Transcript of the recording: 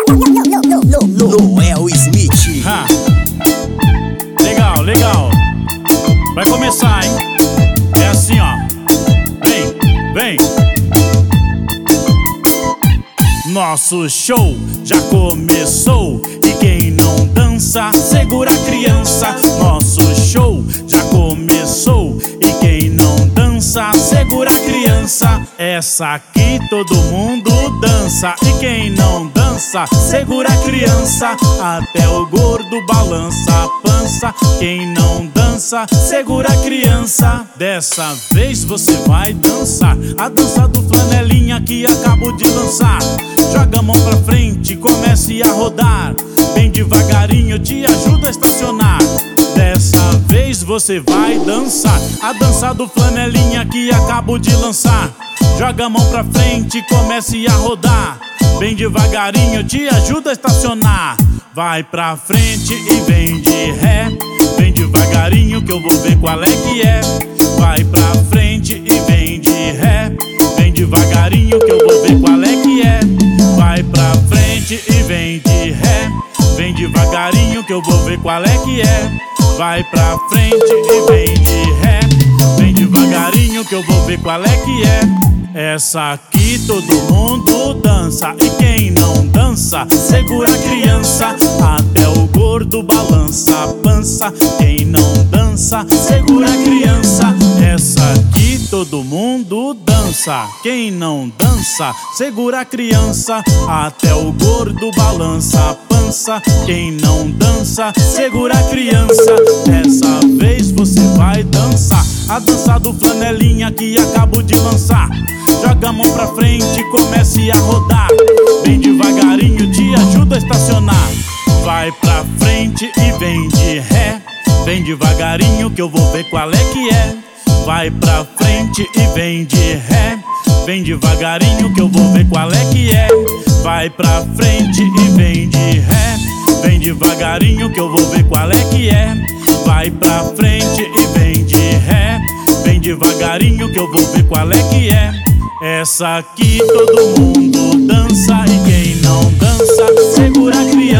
Noel Smith. Legal, legal. Vai começar, hein? É assim, ó. Vem. Nosso show já começou e quem não dança, segura a criança. Nosso show já começou e quem não dança, segura a criança. Essa aqui todo mundo dança e quem não dança, segura a criança. Até o gordo balança a pança. Quem não dança, segura a criança. Dessa vez você vai dançar a dança do flanelinha que acabo de lançar. Joga a mão pra frente, comece a rodar. Bem devagarinho, te ajuda a estacionar. Dessa vez você vai dançar a dança do flanelinha que acabo de lançar. Joga a mão pra frente, comece a rodar. Bem devagarinho, te ajuda a estacionar. Vai pra frente e vem de ré. Bem devagarinho que eu vou ver qual é que é. Vai pra frente e vem de ré. Bem devagarinho que eu vou ver qual é que é. Vai pra frente e vem de ré. Bem devagarinho que eu vou ver qual é que é. Vai pra frente e vem de ré. Bem devagarinho que eu vou ver qual é que é. Essa aqui todo mundo dança e quem não dança, segura a criança. Até o gordo balança a pança. Quem não dança, segura a criança. Essa aqui todo mundo dança. Quem não dança, segura a criança. Até o gordo balança a pança. Quem não dança, segura a criança. Dessa vez você vai dançar a dança do flanelinha que acabo de lançar. Joga a mão pra frente, comece a rodar. Bem devagarinho, te ajuda a estacionar. Vai pra frente e vem de ré. Bem devagarinho que eu vou ver qual é que é. Vai pra frente e vem de ré. Bem devagarinho que eu vou ver qual é que é. Vai pra frente e vem de ré. Bem devagarinho que eu vou ver qual é que é. Vai pra frente e vem de ré. Bem devagarinho que eu vou ver qual é que é. Essa aqui todo mundo dança e quem não dança, segura a criança.